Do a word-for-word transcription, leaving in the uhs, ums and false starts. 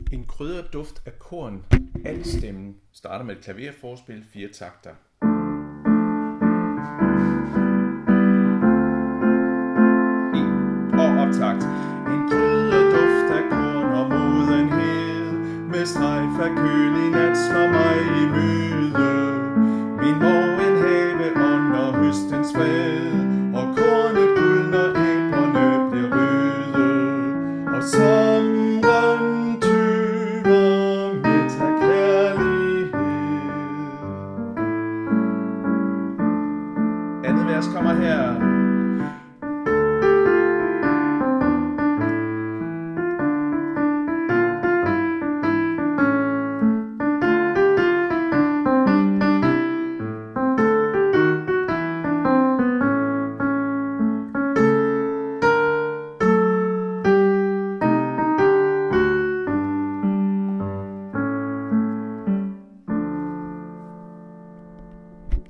En krydret duft af korn, altstemmen, starter med et klaverforspil, fire takter.